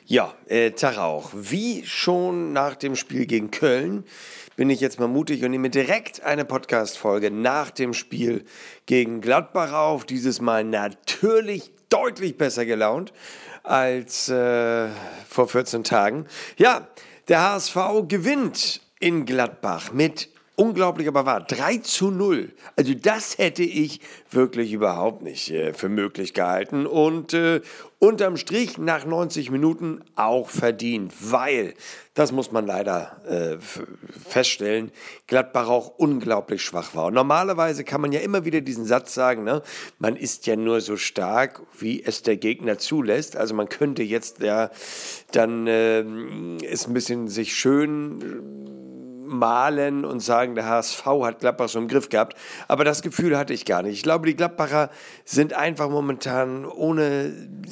Ja, Tag auch. Wie schon nach dem Spiel gegen Köln bin ich jetzt mal mutig und nehme direkt eine Podcast-Folge nach dem Spiel gegen Gladbach auf. Dieses Mal natürlich deutlich besser gelaunt als vor 14 Tagen. Ja, der HSV gewinnt in Gladbach mit unglaublich, aber wahr, 3:0. Also das hätte ich wirklich überhaupt nicht für möglich gehalten. Und unterm Strich nach 90 Minuten auch verdient, weil, das muss man leider feststellen, Gladbach auch unglaublich schwach war. Und normalerweise kann man ja immer wieder diesen Satz sagen, ne? Man ist ja nur so stark, wie es der Gegner zulässt. Also man könnte jetzt ja dann ist ein bisschen sich schön malen und sagen, der HSV hat Gladbach so im Griff gehabt. Aber das Gefühl hatte ich gar nicht. Ich glaube, die Gladbacher sind einfach momentan ohne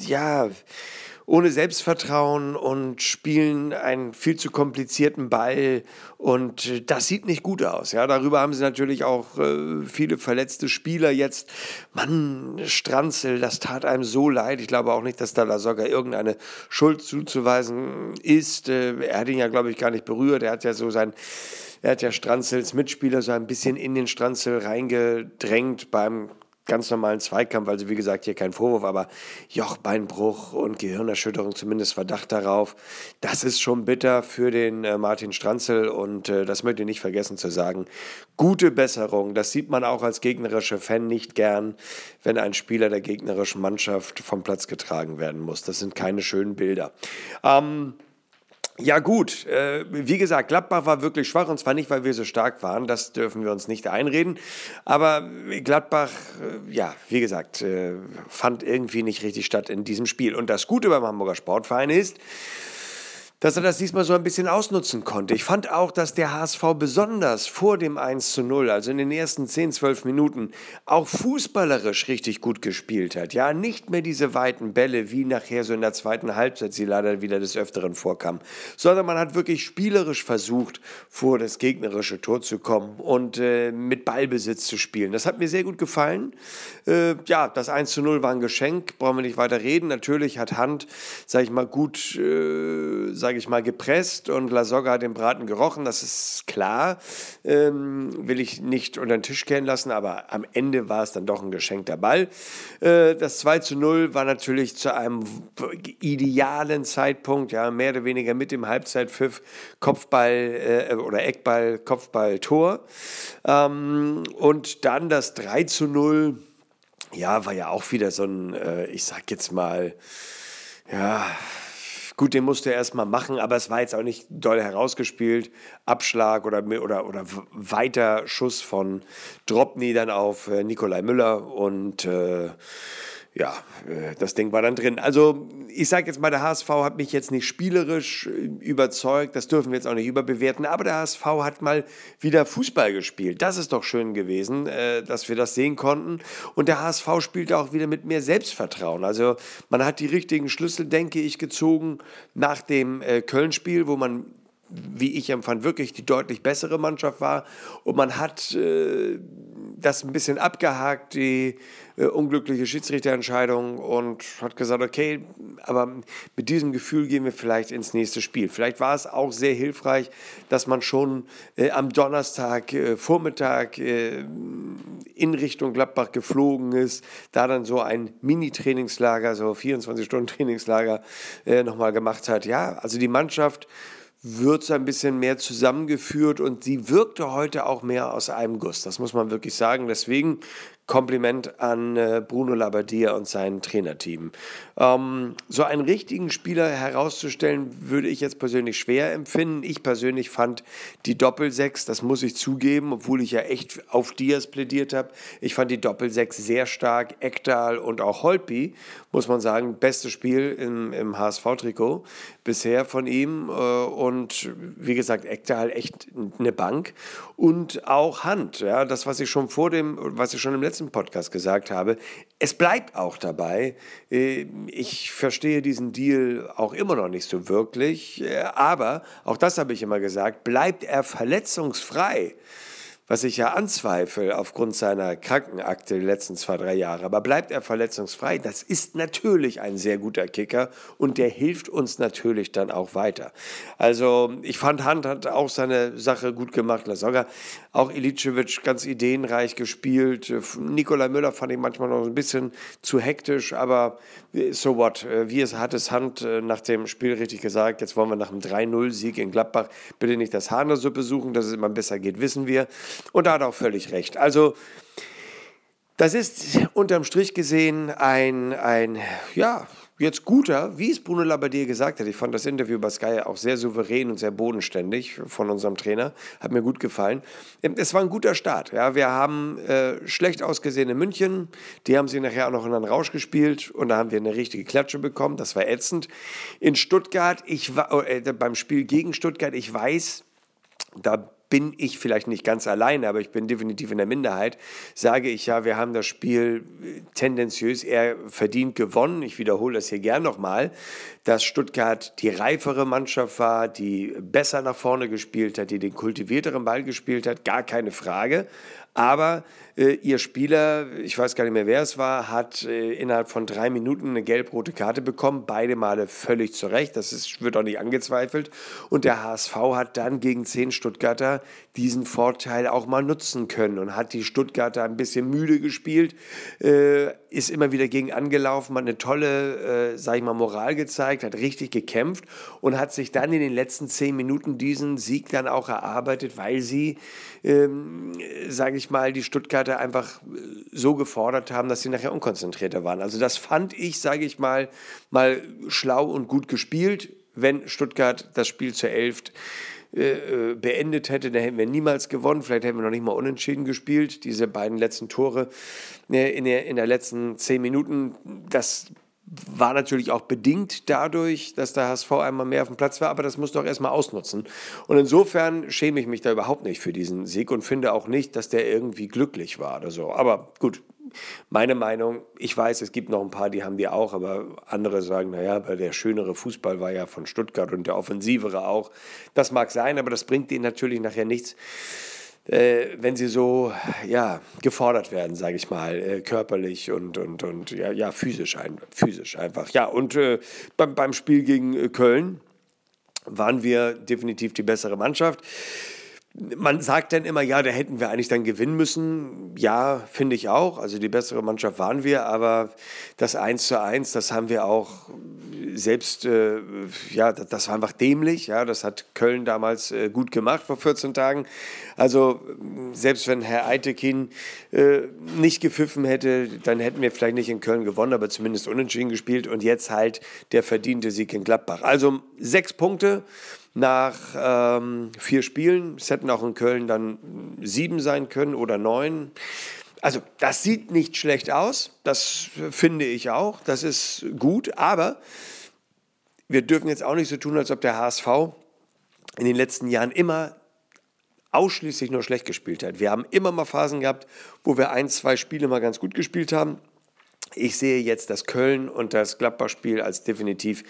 Selbstvertrauen und spielen einen viel zu komplizierten Ball und das sieht nicht gut aus. Ja, darüber haben sie natürlich auch viele verletzte Spieler jetzt. Mann, Stranzel, das tat einem so leid. Ich glaube auch nicht, dass da sogar irgendeine Schuld zuzuweisen ist. Er hat ihn ja, glaube ich, gar nicht berührt. Er hat ja Stranzels Mitspieler so ein bisschen in den Stranzel reingedrängt beim ganz normalen Zweikampf, also wie gesagt, hier kein Vorwurf, aber Jochbeinbruch und Gehirnerschütterung, zumindest Verdacht darauf, das ist schon bitter für den Martin Stranzel und das möchte ich nicht vergessen zu sagen. Gute Besserung, das sieht man auch als gegnerischer Fan nicht gern, wenn ein Spieler der gegnerischen Mannschaft vom Platz getragen werden muss. Das sind keine schönen Bilder. Ja gut, wie gesagt, Gladbach war wirklich schwach und zwar nicht, weil wir so stark waren, das dürfen wir uns nicht einreden, aber Gladbach, wie gesagt, fand irgendwie nicht richtig statt in diesem Spiel. Und das Gute beim Hamburger Sportverein ist, dass er das diesmal so ein bisschen ausnutzen konnte. Ich fand auch, dass der HSV besonders vor dem 1:0, also in den ersten 10, 12 Minuten, auch fußballerisch richtig gut gespielt hat. Ja, nicht mehr diese weiten Bälle, wie nachher so in der zweiten Halbzeit sie leider wieder des Öfteren vorkam, sondern man hat wirklich spielerisch versucht, vor das gegnerische Tor zu kommen und mit Ballbesitz zu spielen. Das hat mir sehr gut gefallen. Das 1:0 war ein Geschenk, brauchen wir nicht weiter reden. Natürlich hat Hand, gut gepresst und Lasogga hat den Braten gerochen, das ist klar, will ich nicht unter den Tisch kehren lassen, aber am Ende war es dann doch ein geschenkter Ball. Das 2:0 war natürlich zu einem idealen Zeitpunkt, ja, mehr oder weniger mit dem Halbzeitpfiff, Kopfball oder Eckball, Kopfball, Tor. Und dann das 3:0, ja, war ja auch wieder so ein, gut, den musste er erstmal machen, aber es war jetzt auch nicht doll herausgespielt. Abschlag oder weiter Schuss von Drobny dann auf Nikolai Müller und das Ding war dann drin. Also ich sage jetzt mal, der HSV hat mich jetzt nicht spielerisch überzeugt, das dürfen wir jetzt auch nicht überbewerten, aber der HSV hat mal wieder Fußball gespielt. Das ist doch schön gewesen, dass wir das sehen konnten. Und der HSV spielte auch wieder mit mehr Selbstvertrauen. Also man hat die richtigen Schlüssel, denke ich, gezogen nach dem Köln-Spiel, wo man, wie ich empfand, wirklich die deutlich bessere Mannschaft war. Und man hat das ein bisschen abgehakt, die unglückliche Schiedsrichterentscheidung, und hat gesagt, okay, aber mit diesem Gefühl gehen wir vielleicht ins nächste Spiel. Vielleicht war es auch sehr hilfreich, dass man schon am Donnerstag Vormittag in Richtung Gladbach geflogen ist, da dann so ein Mini-Trainingslager, so 24-Stunden-Trainingslager nochmal gemacht hat. Ja, also die Mannschaft wird so ein bisschen mehr zusammengeführt und sie wirkte heute auch mehr aus einem Guss. Das muss man wirklich sagen. Deswegen Kompliment an Bruno Labbadia und sein Trainerteam. So einen richtigen Spieler herauszustellen, würde ich jetzt persönlich schwer empfinden. Ich persönlich fand die Doppelsechs, das muss ich zugeben, obwohl ich ja echt auf Diaz plädiert habe, ich fand die Doppelsechs sehr stark. Ekdal und auch Holtby, muss man sagen, bestes Spiel im HSV-Trikot bisher von ihm. Und wie gesagt, Ekdal echt eine Bank. Und auch Hand, ja, das, was ich schon im letzten Podcast gesagt habe, es bleibt auch dabei. Ich verstehe diesen Deal auch immer noch nicht so wirklich, aber auch das habe ich immer gesagt, bleibt er verletzungsfrei, was ich ja anzweifle aufgrund seiner Krankenakte die letzten 2, 3 Jahre. Aber bleibt er verletzungsfrei, das ist natürlich ein sehr guter Kicker und der hilft uns natürlich dann auch weiter. Also ich fand, Hunt hat auch seine Sache gut gemacht, Lasogga, auch Ilicevic ganz ideenreich gespielt. Nikolai Müller fand ich manchmal noch ein bisschen zu hektisch, aber so what, wie es hat es Hunt nach dem Spiel richtig gesagt, jetzt wollen wir nach einem 3-0-Sieg in Gladbach bitte nicht das Haar in der Suppe suchen, dass es immer besser geht, wissen wir. Und da hat er auch völlig recht. Also, das ist unterm Strich gesehen ein jetzt guter, wie es Bruno Labbadia gesagt hat. Ich fand das Interview bei Sky auch sehr souverän und sehr bodenständig von unserem Trainer. Hat mir gut gefallen. Es war ein guter Start. Ja, wir haben schlecht ausgesehen in München. Die haben sich nachher auch noch in einen Rausch gespielt und da haben wir eine richtige Klatsche bekommen. Das war ätzend. In Stuttgart, beim Spiel gegen Stuttgart, ich weiß, da bin ich vielleicht nicht ganz alleine, aber ich bin definitiv in der Minderheit, sage ich ja, wir haben das Spiel tendenziös eher verdient gewonnen. Ich wiederhole das hier gern nochmal, dass Stuttgart die reifere Mannschaft war, die besser nach vorne gespielt hat, die den kultivierteren Ball gespielt hat, gar keine Frage. Aber ihr Spieler, ich weiß gar nicht mehr, wer es war, hat innerhalb von 3 Minuten eine gelb-rote Karte bekommen. Beide Male völlig zu Recht. Wird auch nicht angezweifelt. Und der HSV hat dann gegen 10 Stuttgarter diesen Vorteil auch mal nutzen können und hat die Stuttgarter ein bisschen müde gespielt, ist immer wieder gegen angelaufen, hat eine tolle, Moral gezeigt, hat richtig gekämpft und hat sich dann in den letzten 10 Minuten diesen Sieg dann auch erarbeitet, weil sie, die Stuttgarter einfach so gefordert haben, dass sie nachher unkonzentrierter waren. Also das fand ich, mal schlau und gut gespielt. Wenn Stuttgart das Spiel zur 11 beendet hätte, dann hätten wir niemals gewonnen. Vielleicht hätten wir noch nicht mal unentschieden gespielt. Diese beiden letzten Tore in der letzten 10 Minuten, das war natürlich auch bedingt dadurch, dass der HSV einmal mehr auf dem Platz war, aber das muss doch erstmal ausnutzen. Und insofern schäme ich mich da überhaupt nicht für diesen Sieg und finde auch nicht, dass der irgendwie glücklich war oder so. Aber gut, meine Meinung, ich weiß, es gibt noch ein paar, die haben die auch, aber andere sagen, weil der schönere Fußball war ja von Stuttgart und der offensivere auch. Das mag sein, aber das bringt denen natürlich nachher nichts, wenn sie so gefordert werden, körperlich und physisch einfach. Ja, und beim Spiel gegen Köln waren wir definitiv die bessere Mannschaft. Man sagt dann immer, da hätten wir eigentlich dann gewinnen müssen. Ja, finde ich auch. Also die bessere Mannschaft waren wir, aber das 1:1, das haben wir auch selbst, das war einfach dämlich. Ja, das hat Köln damals gut gemacht vor 14 Tagen. Also selbst wenn Herr Eitekin nicht gepfiffen hätte, dann hätten wir vielleicht nicht in Köln gewonnen, aber zumindest unentschieden gespielt. Und jetzt halt der verdiente Sieg in Gladbach. Also 6 Punkte. Nach 4 Spielen, es hätten auch in Köln dann 7 sein können oder 9. Also das sieht nicht schlecht aus, das finde ich auch, das ist gut, aber wir dürfen jetzt auch nicht so tun, als ob der HSV in den letzten Jahren immer ausschließlich nur schlecht gespielt hat. Wir haben immer mal Phasen gehabt, wo wir 1, 2 Spiele mal ganz gut gespielt haben. Ich sehe jetzt das Köln und das Gladbach-Spiel als definitiv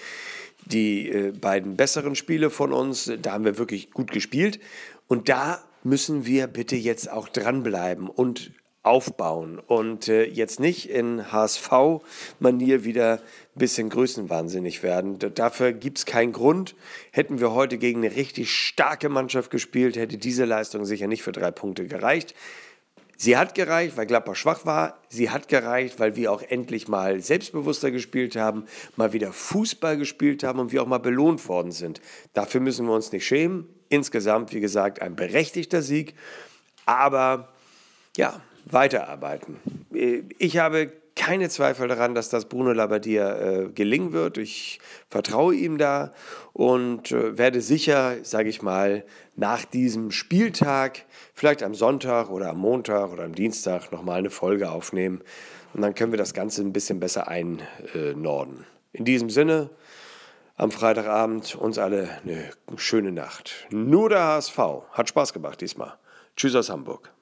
die beiden besseren Spiele von uns. Da haben wir wirklich gut gespielt. Und da müssen wir bitte jetzt auch dranbleiben und aufbauen. Und jetzt nicht in HSV-Manier wieder ein bisschen größenwahnsinnig werden. Dafür gibt es keinen Grund. Hätten wir heute gegen eine richtig starke Mannschaft gespielt, hätte diese Leistung sicher nicht für 3 Punkte gereicht. Sie hat gereicht, weil Gladbach schwach war. Sie hat gereicht, weil wir auch endlich mal selbstbewusster gespielt haben, mal wieder Fußball gespielt haben und wir auch mal belohnt worden sind. Dafür müssen wir uns nicht schämen. Insgesamt, wie gesagt, ein berechtigter Sieg. Aber weiterarbeiten. Ich habe keine Zweifel daran, dass das Bruno Labbadia gelingen wird. Ich vertraue ihm da und werde sicher, nach diesem Spieltag, vielleicht am Sonntag oder am Montag oder am Dienstag nochmal eine Folge aufnehmen. Und dann können wir das Ganze ein bisschen besser einnorden. In diesem Sinne, am Freitagabend uns alle eine schöne Nacht. Nur der HSV. Hat Spaß gemacht diesmal. Tschüss aus Hamburg.